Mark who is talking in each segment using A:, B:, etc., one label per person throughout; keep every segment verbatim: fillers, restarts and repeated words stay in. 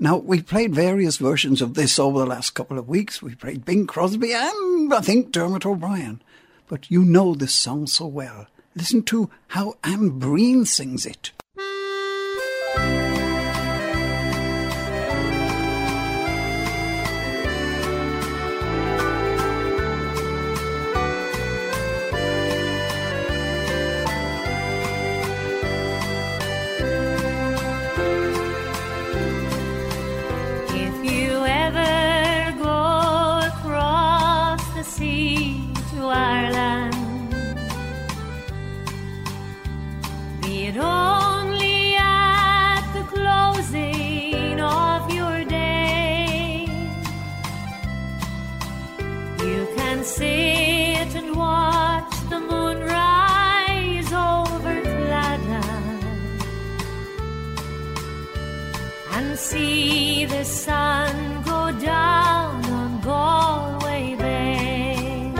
A: Now, we played various versions of this over the last couple of weeks. We played Bing Crosby and, I think, Dermot O'Brien. But you know this song so well. Listen to how Anne Breen sings it.
B: Sit and watch the moon rise over Claddagh and see the sun go down on Galway Bay,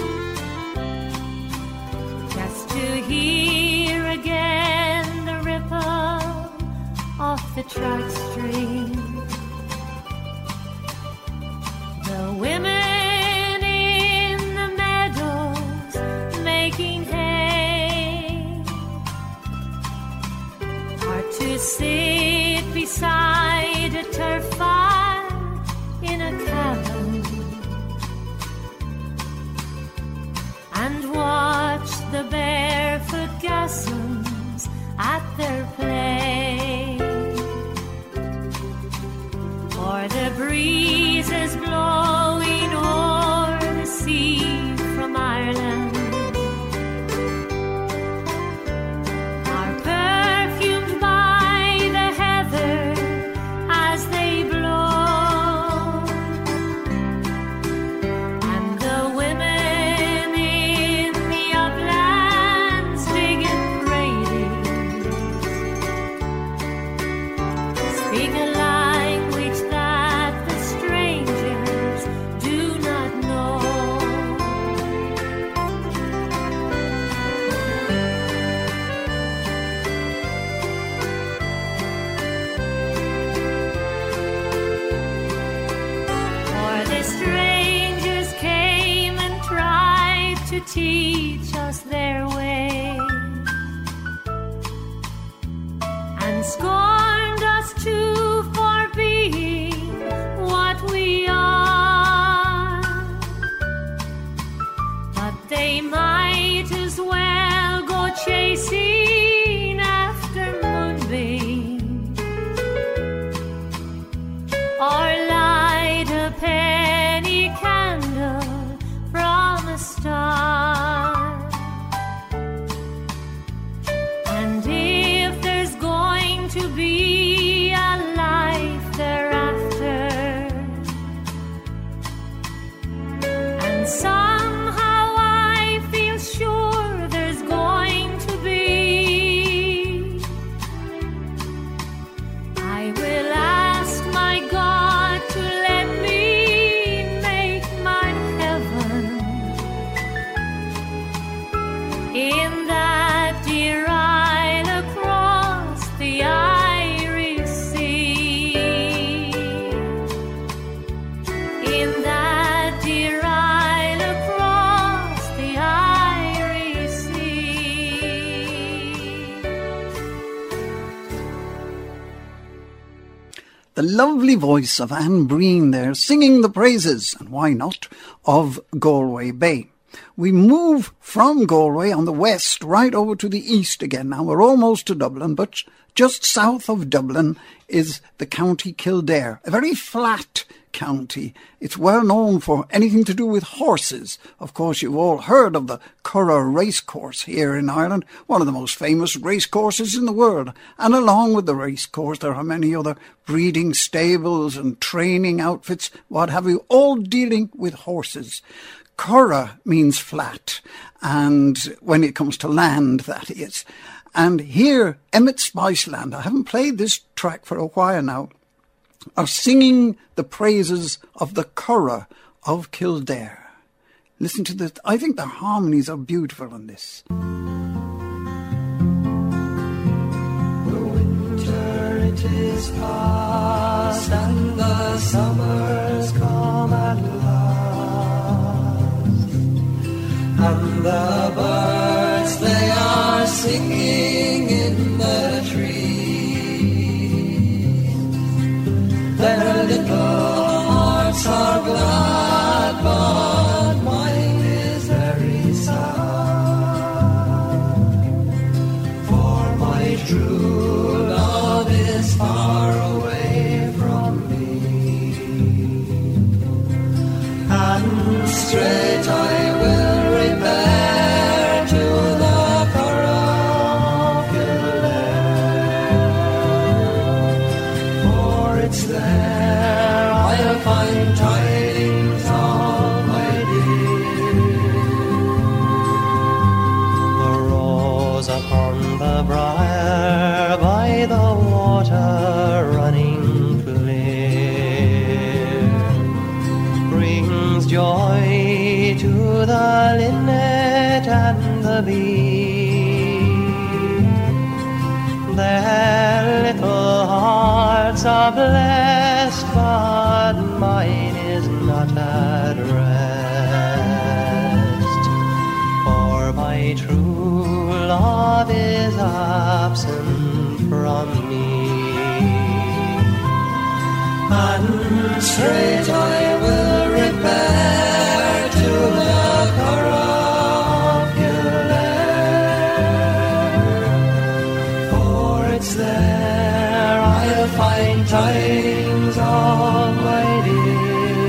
B: just to hear again the ripple of the trout stream, the women to sit beside a turf fire in a cabin and watch the barefoot gossames at their play, or the breezes blowing o'er the sea from Ireland teach us their way and scorned us too for being what we are, but they might as well go chasing after moonbeams or light a penny candle from a star. To be a life thereafter, and somehow I feel sure there's going to be. I will ask my God to let me make my heaven in that dear isle across the Irish Sea, in that dear isle across the Irish Sea.
A: The lovely voice of Anne Breen there, singing the praises, and why not, of Galway Bay. We move from Galway on the west right over to the east again. Now we're almost to Dublin, but just south of Dublin is the County Kildare, a very flat county. It's well known for anything to do with horses. Of course, you've all heard of the Curragh Racecourse here in Ireland, one of the most famous racecourses in the world. And along with the racecourse, there are many other breeding stables and training outfits, what have you, all dealing with horses. Curragh means flat, and when it comes to land, that is. And here, Emmett Spiceland, I haven't played this track for a while now, are singing the praises of the Curragh of Kildare. Listen to this. I think the harmonies are beautiful in this.
C: The winter it is past, the summer's come at last, and the birds they are singing in the trees. Their little hearts are glad, but mine is very sad, for my true love is far away from me, and straight I will repair to the Curragh of Kildare, for it's there I'll find tidings of my dear. The rose upon the briar by the water running clear brings joy to the linnet and the bee. Their little hearts are blessed, but mine is not at rest, for my true love is absent from me, and straight I will repair to the Curragh of Kildare, for it's there I'll find tidings of my dear.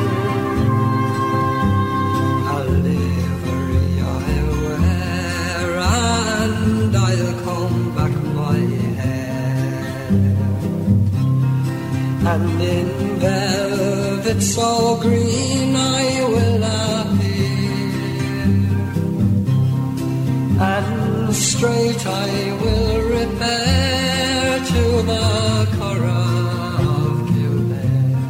C: A livery I'll wear, and I'll comb back my hair, and in velvet so green I will appear, and straight I will repair to the Curragh of Kildare,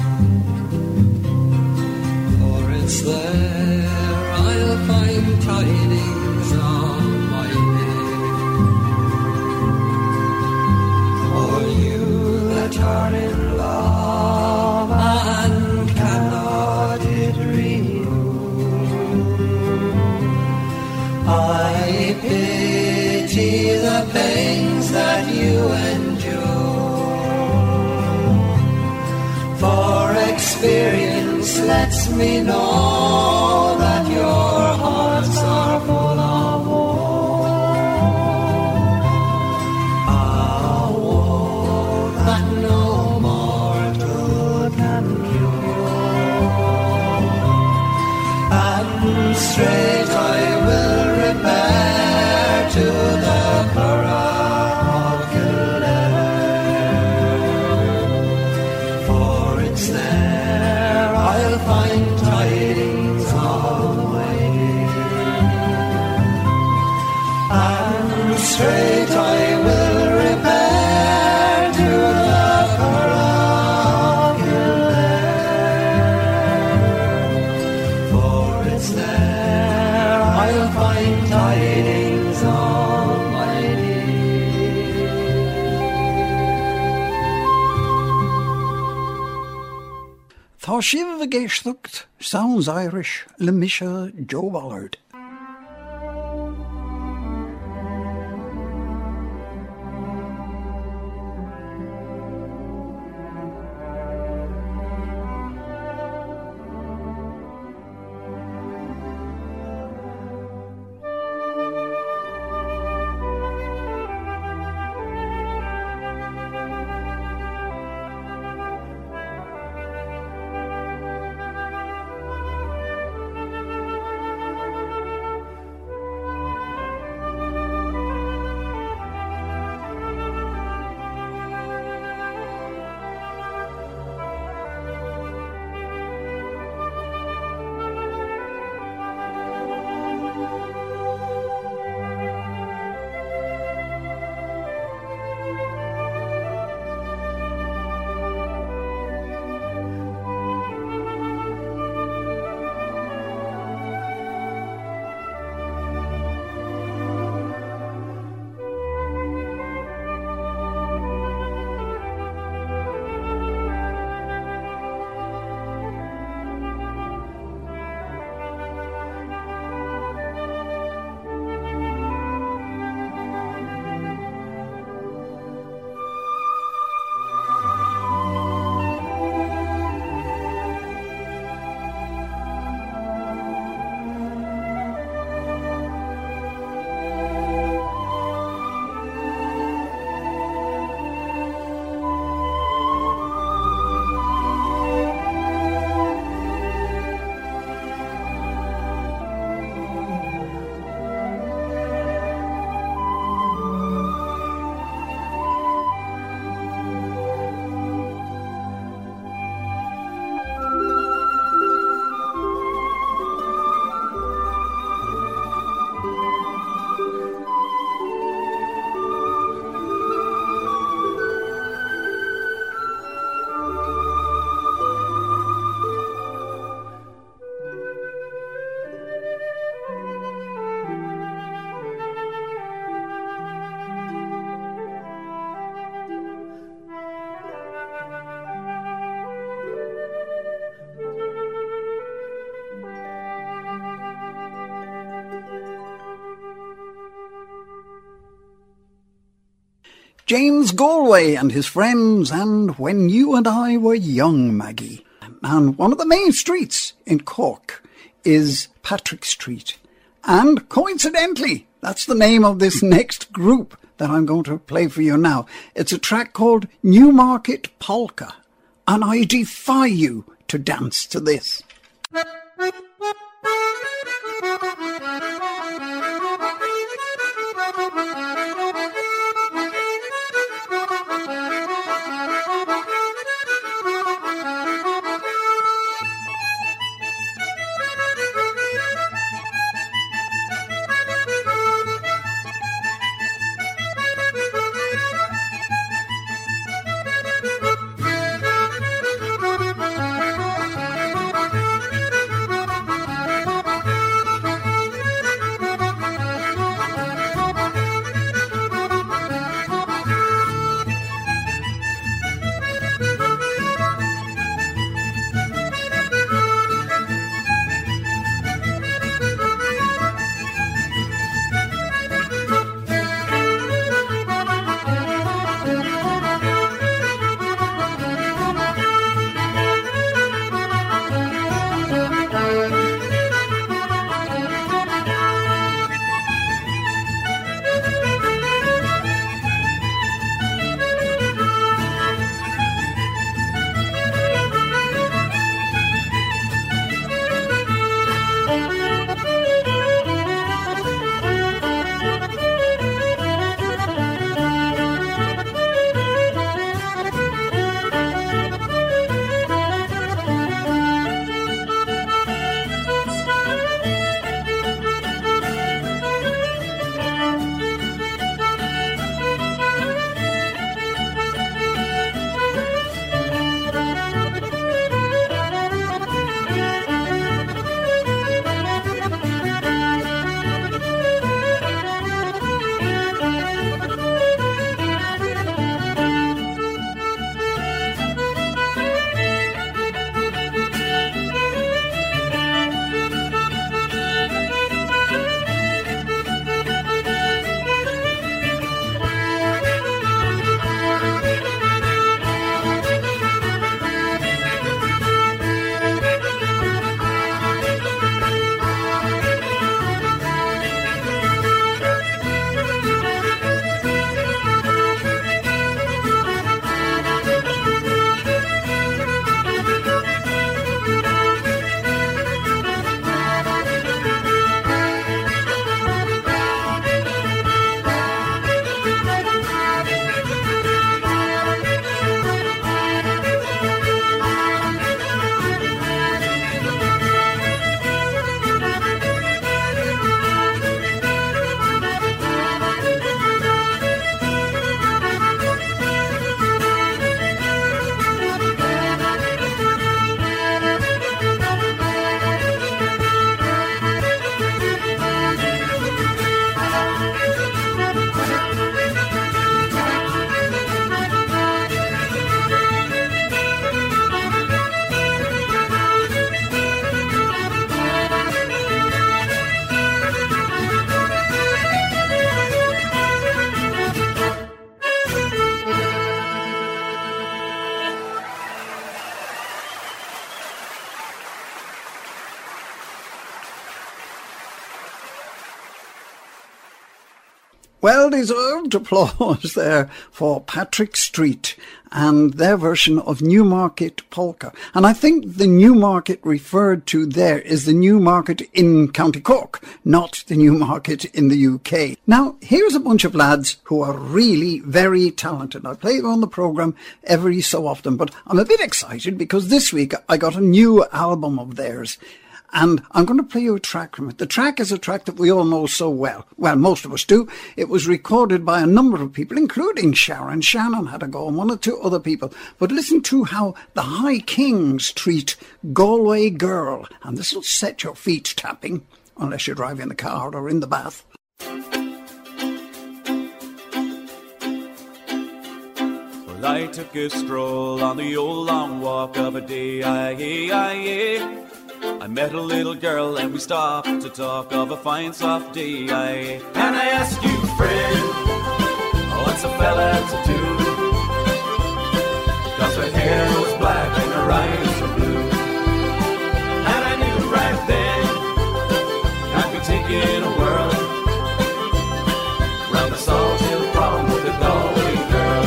C: for it's there I'll find tidings of my dear. For you that are in love and cannot it renew, I pity the pains that you endure, for experience lets me know that your hearts are full of woe, a woe that no mortal can cure, and straight I will repair to the Curragh of Kildare, for it's there I'll find tidings of my dear, and straight I will repair to the Curragh of Kildare, for it's there I'll find tidings of my dear.
A: Tá sibh a géisteacht Sounds Irish le Misha Joe Ballard. James Galway and his friends, and When You and I Were Young, Maggie. And one of the main streets in Cork is Patrick Street. And coincidentally, that's the name of this next group that I'm going to play for you now. It's a track called Newmarket Polka. And I defy you to dance to this. Well-deserved applause there for Patrick Street and their version of Newmarket Polka. And I think the Newmarket referred to there is the Newmarket in County Cork, not the Newmarket in the U K. Now, here's a bunch of lads who are really very talented. I play them on the programme every so often, but I'm a bit excited because this week I got a new album of theirs. And I'm going to play you a track from it. The track is a track that we all know so well. Well, most of us do. It was recorded by a number of people, including Sharon. Shannon had a go and one or two other people. But listen to how the High Kings treat Galway Girl. And this will set your feet tapping, unless you're driving the car or in the bath.
D: Well, I took a stroll on the old long walk of a day. Aye, aye, aye. I met a little girl and we stopped to talk of a fine soft day. Aye. And I asked you, friend, what's what's a fella to do? Cause her hair was black and her eyes were blue. And I knew right then I'd be taking a whirl round the Salt Hill Prom with a Galway girl.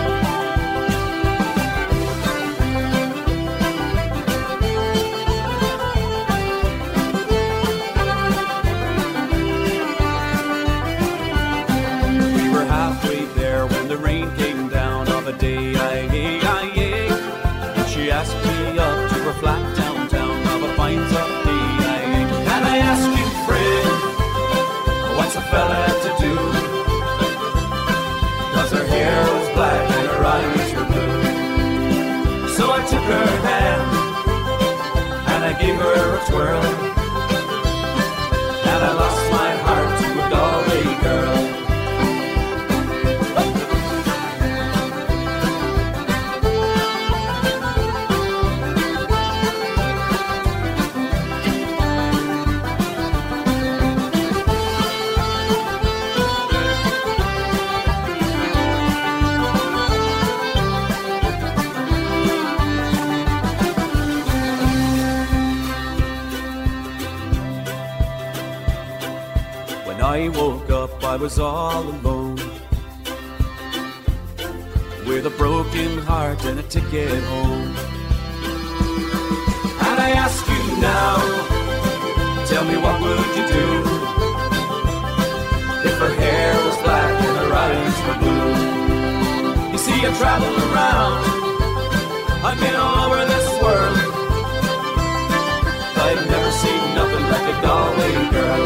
D: We were halfway there when the rain came down of a day, aye, aye, aye. And she asked me up to her flat downtown of a pint of tea, aye. And I asked you, friend, what's a fella to do? Cause her hair was black and her eyes were blue. So I took her hand and I gave her a twirl, and I lost my heart to a Galway girl. When I woke up, I was all alone, with a broken heart and a ticket home. And I ask you now, tell me what would you do if her hair was black and her eyes were blue? You see, I travel around, I've been all over this world, I've never seen nothing like a Galway girl.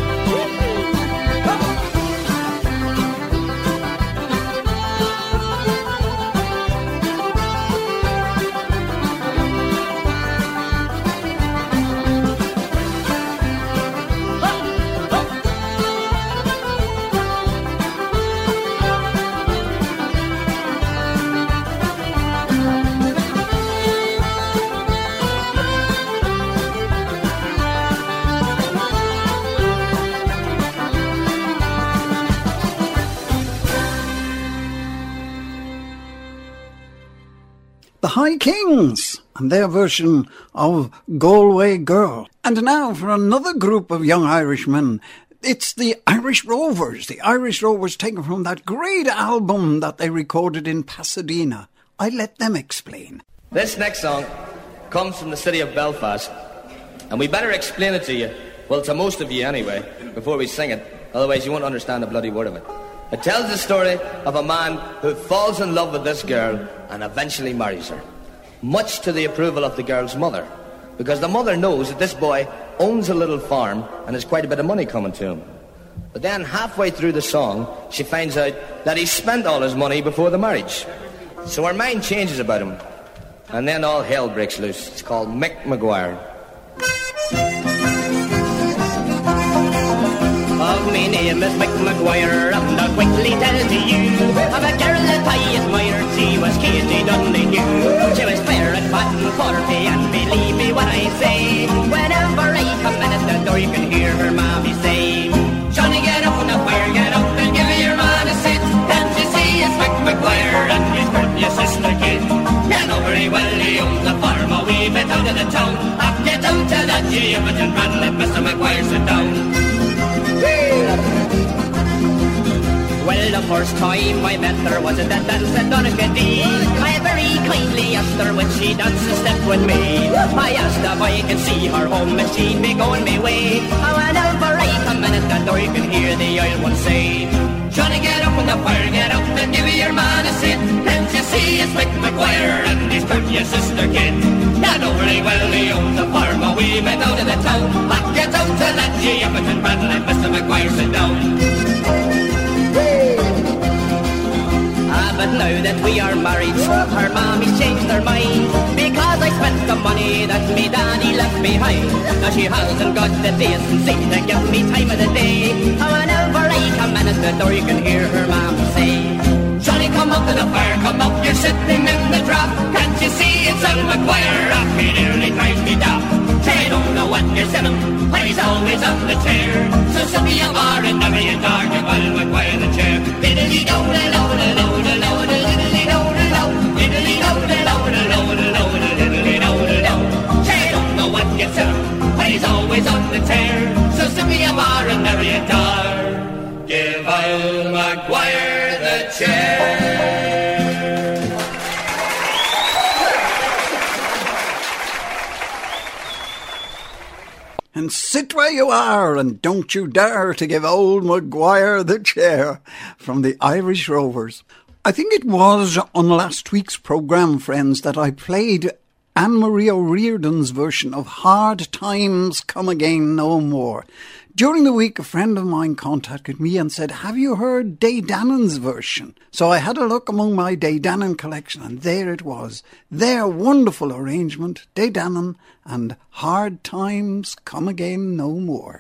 A: The High Kings and their version of Galway Girl. And now for another group of young Irishmen. It's the Irish Rovers. The Irish Rovers taken from that great album that they recorded in Pasadena. I let them explain.
E: This next song comes from the city of Belfast, and we better explain it to you, well, to most of you anyway, before we sing it, otherwise you won't understand a bloody word of it. It tells the story of a man who falls in love with this girl and eventually marries her, much to the approval of the girl's mother, because the mother knows that this boy owns a little farm and has quite a bit of money coming to him. But then halfway through the song, she finds out that he spent all his money before the marriage. So her mind changes about him, and then all hell breaks loose. It's called Mick Maguire.
F: Of me name is Mick Maguire, and I'll quickly tell to you of a girl that I admired. She was Katie Donoghue. She was fair and fat and forty, and believe me when I say, whenever I come in at the door, you can hear her mommy say, Johnny, get up on the fire, get up and give me your man a sit. Can't you see it's Mick Maguire and he's got your sister kid? You know very well he owns a farm a wee bit out of the town. Up, get out to that G, Imogen Brand, let Mister Maguire sit down. Well, the first time I met her was at that dance at Donegal. I very kindly asked her would she dance a step with me. I asked if I could see her home and she'd be going my way. And whenever I come in at the door, you can hear the old one say, Johnny, get up on the fire, get up and give me your man a sit. Can't you see it's Mick Maguire and he's got your sister kid? You know very well he owns a farm a wee bit out of the town. I get out to that G, Imogen Brand, let Mister Maguire sit down. Ah, but now that we are married, her mommy's changed her mind, because I spent the money that me daddy left behind. Now she hasn't got the decency to give me time of the day. And whenever I come in at the door, you can hear her mom say, Johnny, come up to the fire, come up, you're sitting in the drop. Can't you see it's Mick Maguire? Up, he nearly drives me down. Say, I don't know what you're saying, but he's always on the chair. So sit me a bar and never you dark, while Maguire in the chair. Diddly-do, diddly-do,
A: And sit where you are, and don't you dare to give old Maguire the chair, from the Irish Rovers. I think it was on last week's programme, friends, that I played Anne-Marie O'Riordan's version of Hard Times Come Again No More. During the week, a friend of mine contacted me and said, have you heard Daydannon's version? So I had a look among my Daydannon collection, and there it was. Their wonderful arrangement, Daydannon and Hard Times Come Again No More.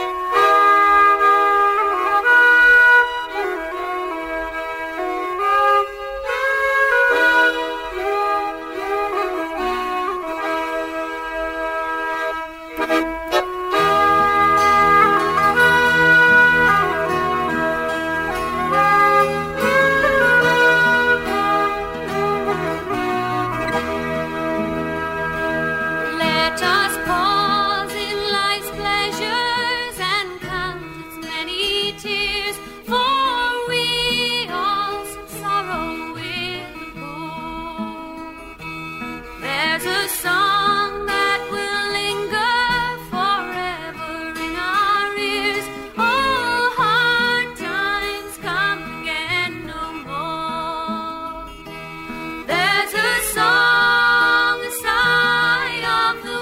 B: Let us pause in life's pleasures and count its many tears, for we all some sorrow will go. There's a song that will linger forever in our ears. Oh, hard times come again no more. There's a song, a sigh of the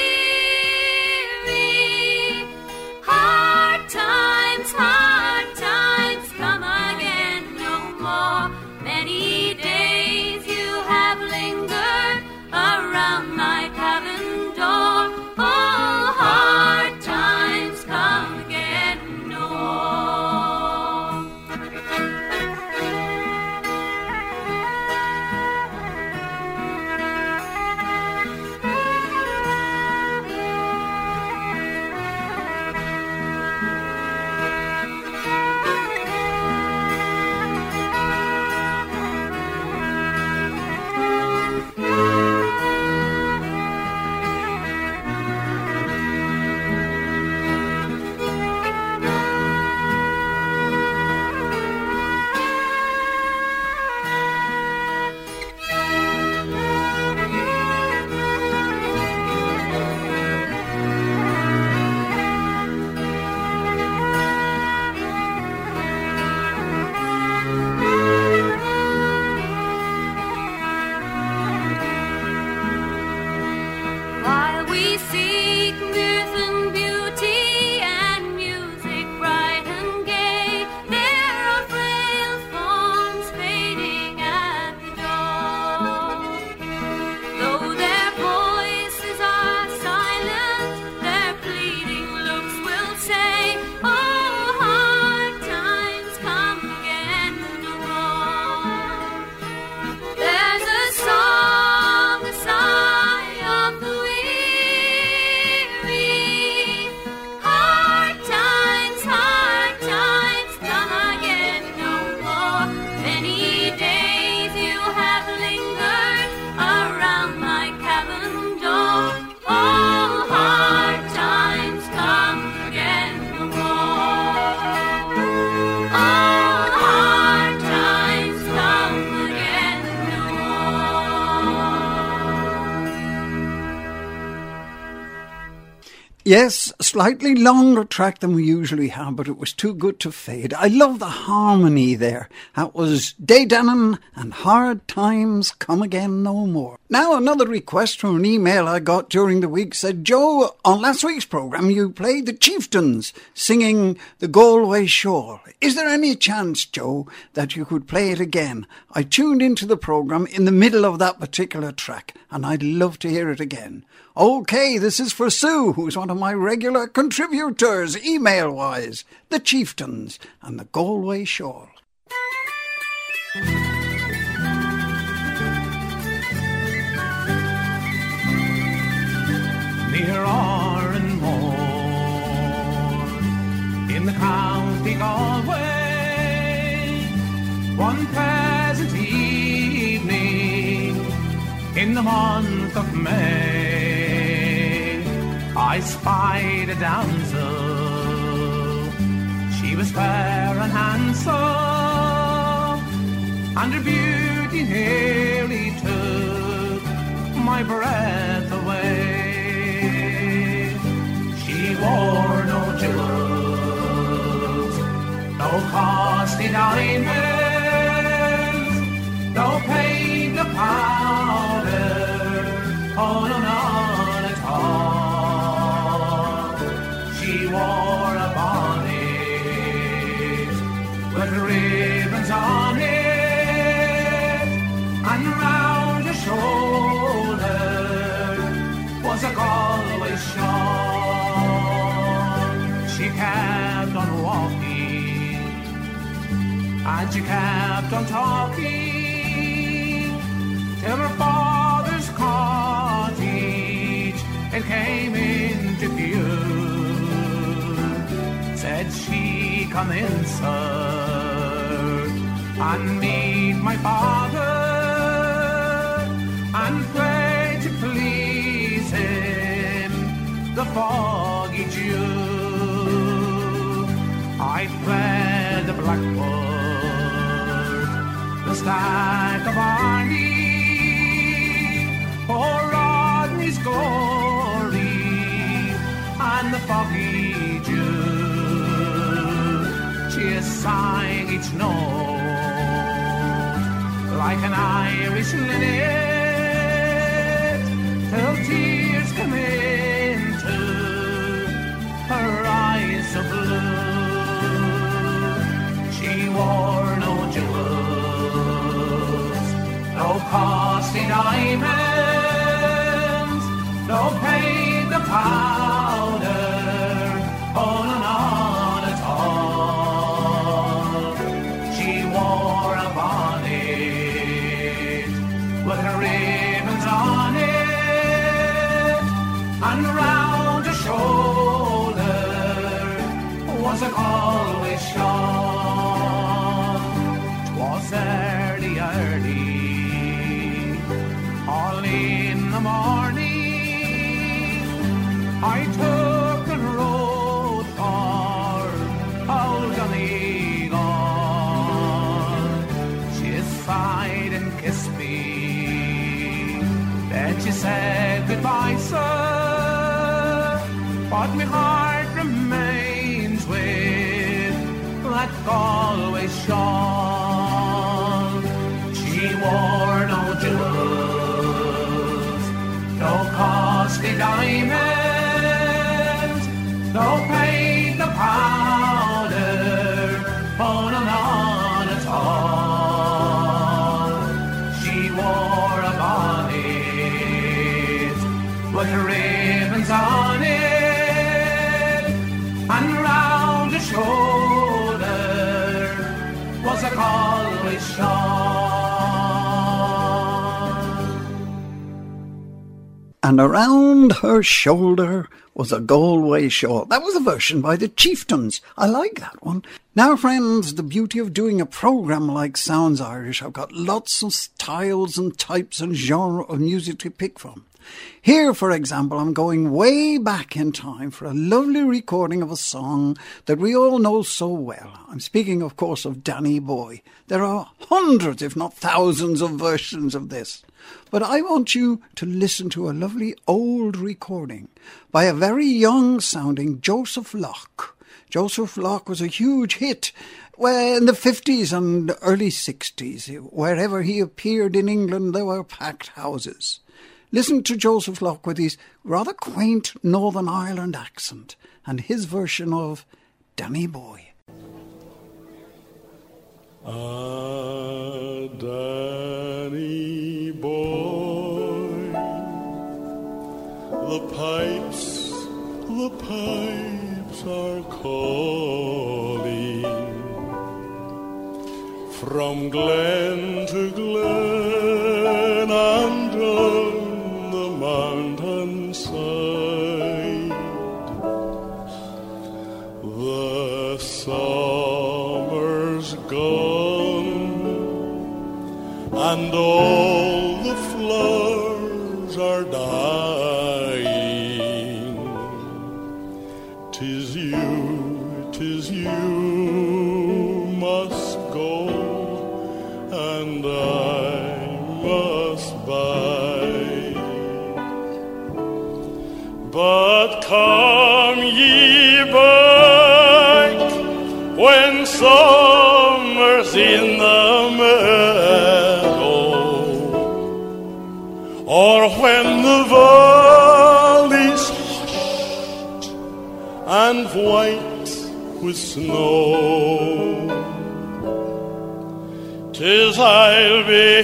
B: weary. Hard times, hard times come again no more. Many days you have lingered around my cabin door. Oh, hard times come again no more. While we seek mirth and beauty and music bright and gay, there are frail forms fading at the door. Though their voices are silent, their pleading looks will say, oh, hard times come again no more. There's a song, a sigh of the weary. Hard times, hard times come again no more. Many days you have lingered around my cabin door. Oh, hard times come again no more. Oh, hard times come again no more.
A: Yes, a slightly longer track than we usually have, but it was too good to fade. I love the harmony there. That was Daydannon and Hard Times Come Again No More. Now another request from an email I got during the week said, Joe, on last week's programme you played the Chieftains singing the Galway Shawl. Is there any chance, Joe, that you could play it again? I tuned into the programme in the middle of that particular track and I'd love to hear it again. OK, this is for Sue, who's one of my regular contributors, email-wise. The Chieftains and the Galway Shawl.
G: Near Oranmore, in the county Galway, one pleasant evening in the month of May, I spied a damsel. She was fair and handsome, and her beauty nearly took my breath away. She wore no jewels, no costly diamonds, no paint, no powder, oh no, none at all. She wore a bonnet with ribbons on it, and round her shoulder was a Galway shawl. She kept on walking, and she kept on talking, till her father's cottage it came into view. Said she, "Come in, sir, and meet my father, and pray to please him, the foggy Jew." I fled the blackbird, the stack of Arnie, oh Rodney's glory, and the foggy Jew. She sang each note like an Irish linnet, till tears come into her eyes so blue. She wore no jewels, no costly diamonds, no paint, no powder, oh no, none at all. She wore a bonnet with her ribbons on it, and round her shoulder was a Galway shawl. 'Twas early, early, all in the morning, I took the road for old Donegal. She sighed and kissed me, then she said, "Goodbye, sir," but my heart remains with that Galway shawl. She wore no jewels, no costly diamonds, no paint, no powder, oh no, none at all. She wore a bonnet with ribbons on it, and round her shoulder was a Galway shawl.
A: And around her shoulder was a Galway shawl. That was a version by the Chieftains. I like that one. Now, friends, the beauty of doing a programme like Sounds Irish, I've got lots of styles and types and genre of music to pick from. Here, for example, I'm going way back in time for a lovely recording of a song that we all know so well. I'm speaking, of course, of Danny Boy. There are hundreds, if not thousands, of versions of this. But I want you to listen to a lovely old recording by a very young-sounding Joseph Locke. Joseph Locke was a huge hit well, in the fifties and early sixties. Wherever he appeared in England, there were packed houses. Listen to Joseph Locke with his rather quaint Northern Ireland accent and his version of Danny Boy.
H: Ah, Danny Boy, the pipes, the pipes are calling from glen to glen and down the mountainside. The summer's gone and all the flowers are dying. 'Tis you, 'tis you must go, and I must bide. But come Come ye back when summer's in the meadow, or when the valley's hushed and white with snow. 'Tis I'll be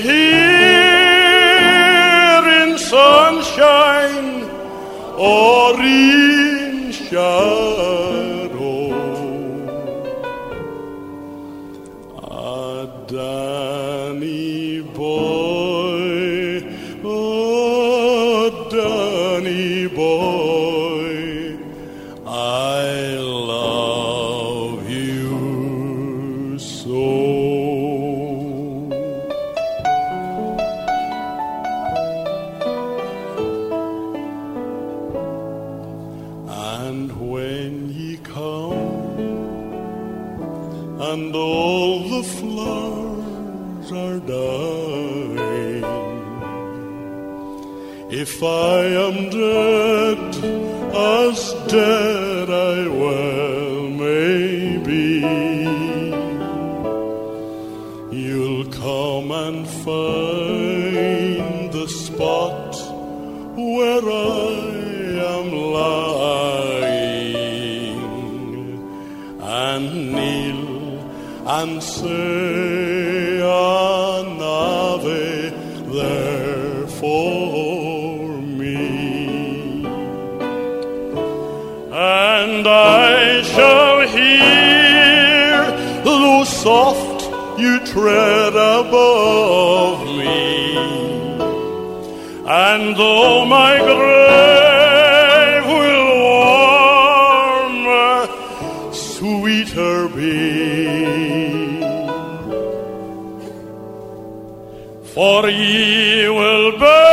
H: here in sunshine or in shadow. Ah, Danny boy, oh, Danny boy, I love you so. And when ye come, and all the flowers are dying, if I am dead, as dead I well may be, you'll come and find the spot where I am lying, and kneel and say an Ave there for me, and I shall hear, though soft you tread above me, and though my grave will warmer, sweeter be, for ye will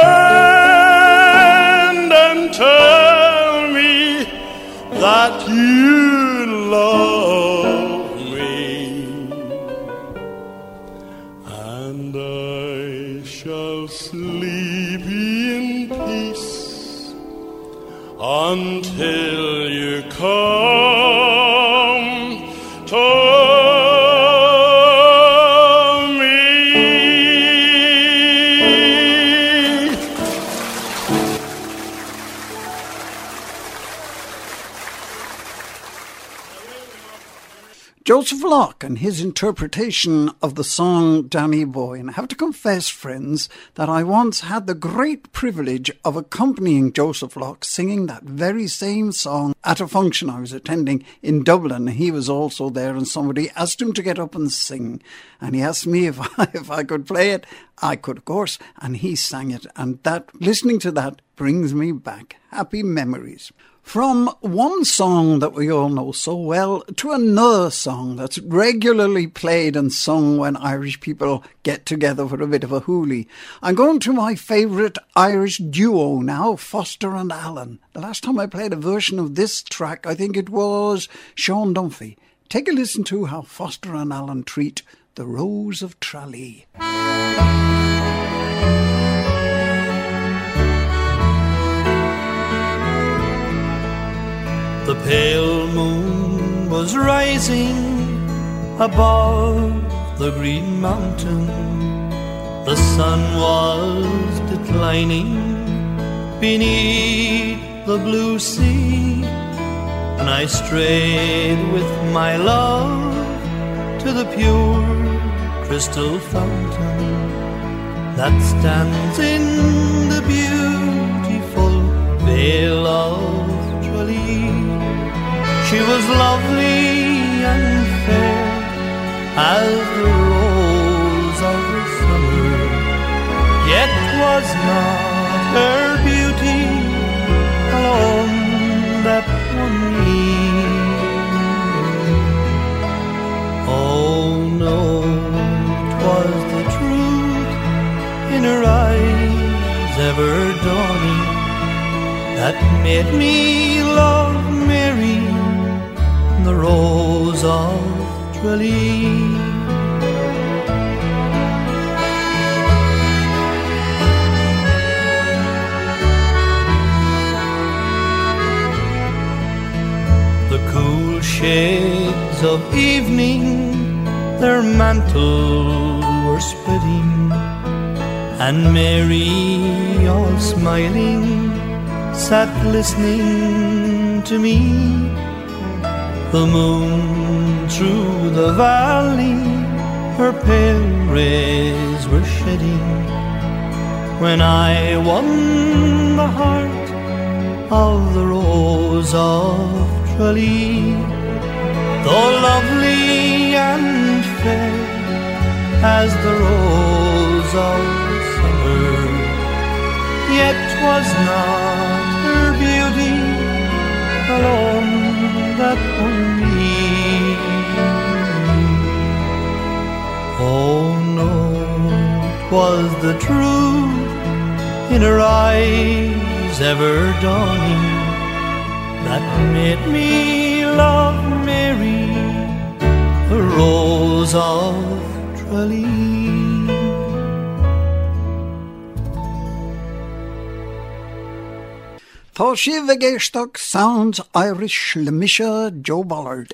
H: bend and tell me that you love me, and I shall sleep in peace until you come to
A: Joseph Locke and his interpretation of the song Danny Boy. And I have to confess, friends, that I once had the great privilege of accompanying Joseph Locke singing that very same song at a function I was attending in Dublin. He was also there, and somebody asked him to get up and sing. And he asked me if I, if I could play it. I could, of course, and he sang it. And that, listening to that brings me back happy memories. From one song that we all know so well to another song that's regularly played and sung when Irish people get together for a bit of a hoolie. I'm going to my favourite Irish duo now, Foster and Allen. The last time I played a version of this track, I think it was Sean Dunphy. Take a listen to how Foster and Allen treat the Rose of Tralee.
C: The pale moon was rising above the green mountain. The sun was declining beneath the blue sea, and I strayed with my love to the pure crystal fountain that stands in the beautiful Vale of Tralee. She was lovely and fair as the rose of the summer, yet was not her beauty alone that won me. Oh no, 'twas the truth in her eyes ever dawning that made me love Mary, the Rose of Tralee. shades of evening their mantle were spreading, and Mary, all smiling, sat listening to me. The moon through the valley her pale rays were shedding, when I won the heart of the Rose of Tralee. Though lovely and fair as the rose of summer, yet 'twas not her beauty alone that won me. Oh no, 'twas the truth in her eyes ever dawning that made me love Mary, the Rose of Tralee.
A: Tá sibh ag éisteach Sounds Irish le mise Joe Ballard.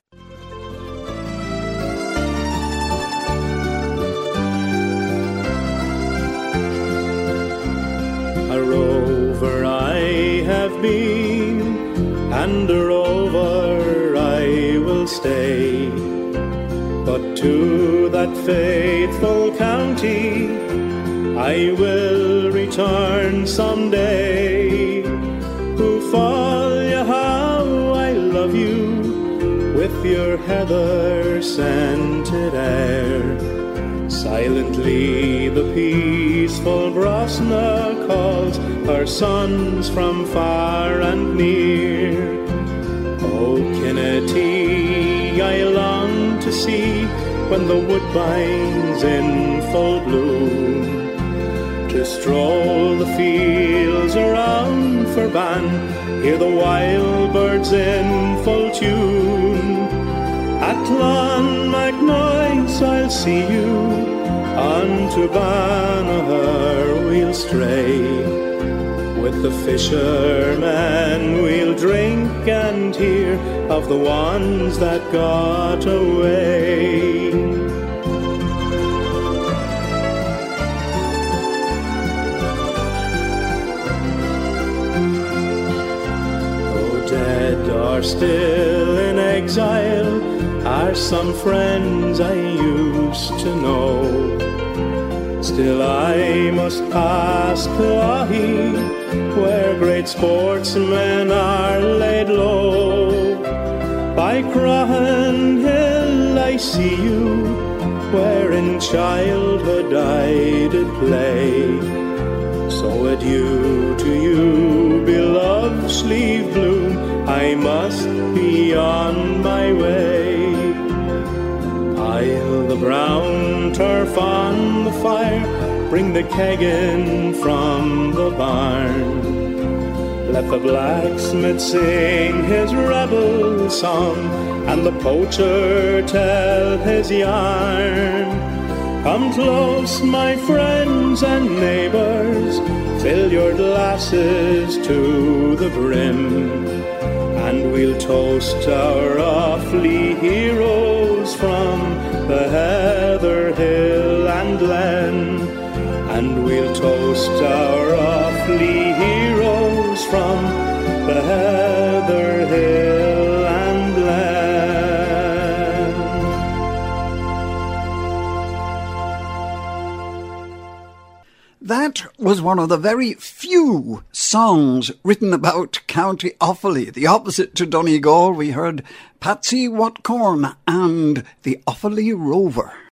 H: A rover I have been, and a rover I will stay, but to that faithful county I will return someday. Who fall you how I love you with your heather scented air. Silently the peaceful Brosna calls her sons from far and near. Oh, Kinnetty, I long to see when the woodbine's in full bloom, to stroll the fields around for ban, hear the wild birds in full tune. At Clonmacnoise I'll see you, on to Banagher we'll stray. With the fishermen we'll drink and hear of the ones that got away. Though dead or still in exile are some friends I used to know, still I must pass Cloghey, where great sportsmen are laid low. By Croghan Hill I see you, where in childhood I did play. So adieu to you, beloved Slieve Bloom, I must be on my way. I'll the brown turf on the fire, bring the keg in from the barn. Let the blacksmith sing his rebel song, and the poacher tell his yarn. Come close, my friends and neighbours, fill your glasses to the brim, and we'll toast our Offaly heroes from the heather hill and glen, and we'll toast our Offaly heroes from the heather hill and glen.
A: That was one of the very few songs written about County Offaly. The opposite to Donegal, we heard Patsy Watcorn and the Offaly Rover.